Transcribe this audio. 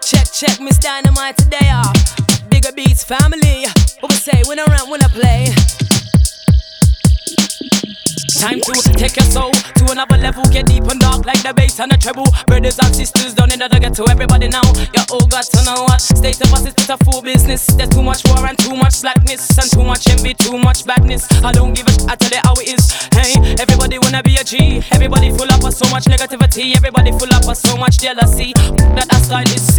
Check, Miss Dynamite today, Bigger Beats family. What we say, when I run, when I play. Time to take your soul to another level. Get deep and dark like the bass and the treble. Brothers and sisters down in the ghetto, everybody now. You all got to know what state of us is a full business. There's too much war and too much slackness, and too much envy, too much badness. I don't give a shit, I tell you how it is. Hey, everybody wanna be a G. Everybody full up of so much negativity. Everybody full up of so much jealousy. That style is